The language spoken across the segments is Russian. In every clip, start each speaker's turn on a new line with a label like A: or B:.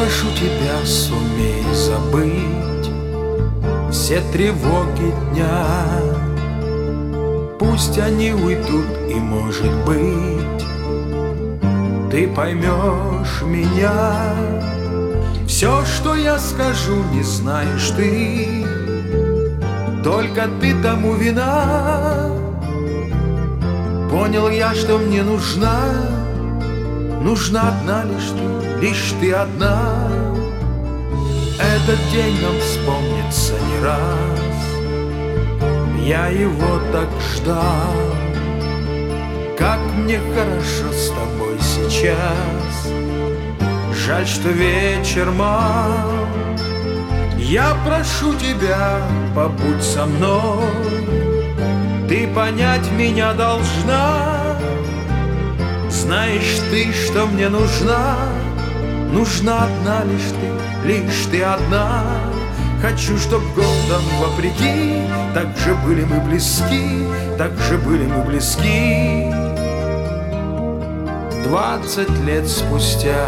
A: прошу тебя, сумей забыть все тревоги дня. Пусть они уйдут, и, может быть, ты поймешь меня. Все, что я скажу, не знаешь ты, только ты тому вина. Понял я, что мне нужна одна лишь ты одна. Этот день нам вспомнится не раз, я его так ждал. Как мне хорошо с тобой сейчас, жаль, что вечер мал. Я прошу тебя, побудь со мной, ты понять меня должна. Знаешь ты, что мне нужна одна лишь ты одна. Хочу, чтоб годом вопреки так же были мы близки, так же были мы близки 20 лет спустя.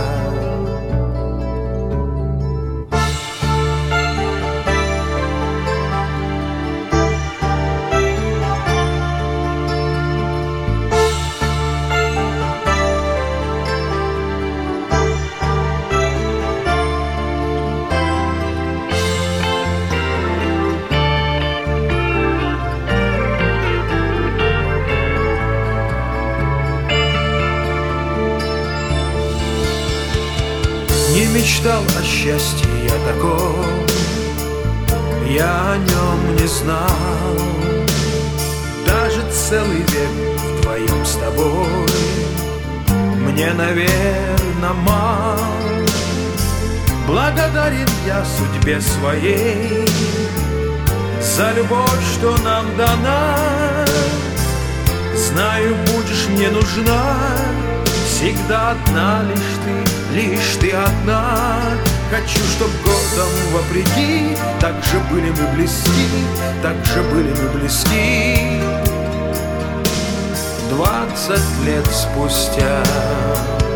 A: Не мечтал о счастье я таком, я о нем не знал. Даже целый век вдвоем с тобой мне, наверно, мал. Благодарен я судьбе своей за любовь, что нам дана. Знаю, будешь мне нужна всегда одна лишь ты одна. Хочу, чтоб годом вопреки так же были мы близки, так же были мы близки 20 лет спустя.